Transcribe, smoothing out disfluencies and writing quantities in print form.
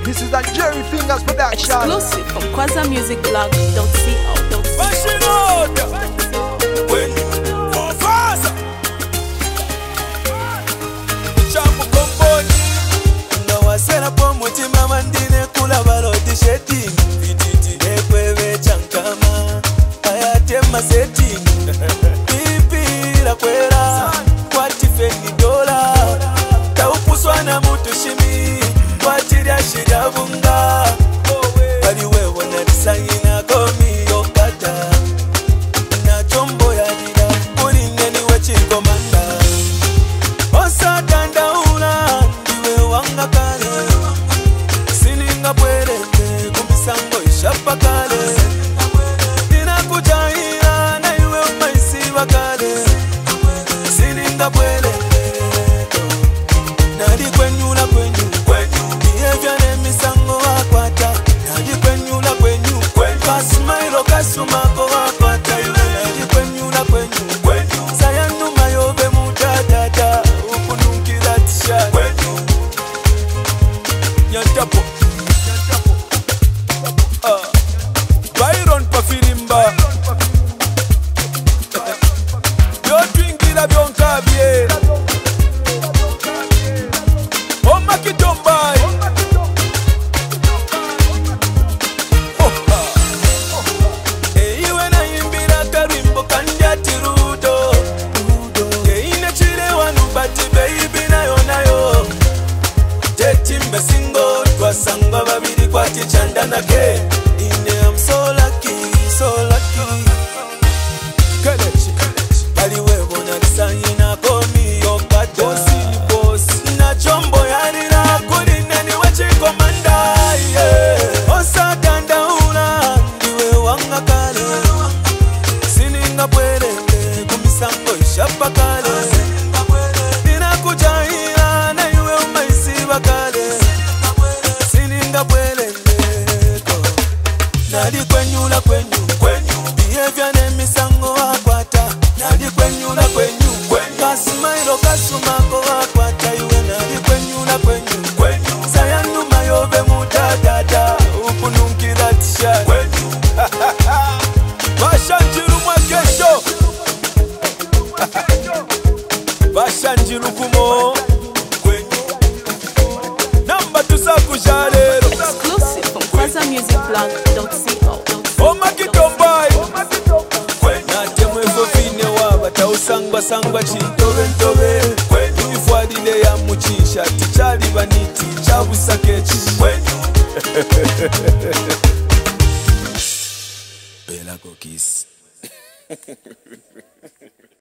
This is a Jerry Fingers production. Exclusive from QuazaMusicBlog.co. Wasera po mutima mandine kula baloti sheti vititi ekwewe chankama ayatema seti pipi la kwera kwati feni dola taupuswa na mutu shimi kwati ya shida bunga bali wewe na disangina komi yokata na chombo ya dida uningeni wechikomanda osa tanda ula ndiwe wanga kale sininga bwerete kumisango ishapa kale nina kujahira na iwe umaisiwa kale sininga bwerete nadi kwenyula kwenyu bihevya ne misango wakwata nadi kwenyula kwenyu kasimairo kasumako wakwata iwe nadi kwenyula kwenyu sayanuma yobe mutadada ukunukira tishani Yantapo Byron Pafirimba Yo twingira byonkabye Oma kitombai Iwe na imbira karimbo kanjati rudo Ine chile wanu bati baby nayo nayo Tetimbe singo twasanga babiri kwati chandana ke Ine I'm so lucky Kelechi Bali wewe na disayina komi yokata Bosi na chombo yanina kudine ni wachi komanda Osa tanda una ndiwe wanga kale Sininga bwerete kumisango ishapa kale Nina kujahira na iwe umaisiwa kale Sininga bwerete Nadi kwenyula kwenyu Behavior ne misango wakwata Nadi kwenyula kwenyu Kasimairo kasumako wakwata Iwe nadi kwenyula kwenyu Sayanuma yobe mutadada Ukunukira tishani Bashanjiru mwakesho Bashanjiru kumo Namba tusakujalero Exclusive from QuazaMusicBlog.co. Oma kitombai Natemwe fofine waba tausangwa sangwa chintobe ntobe Ifwadile ya muchisha tichali baniti chabusa kechi Bela kokis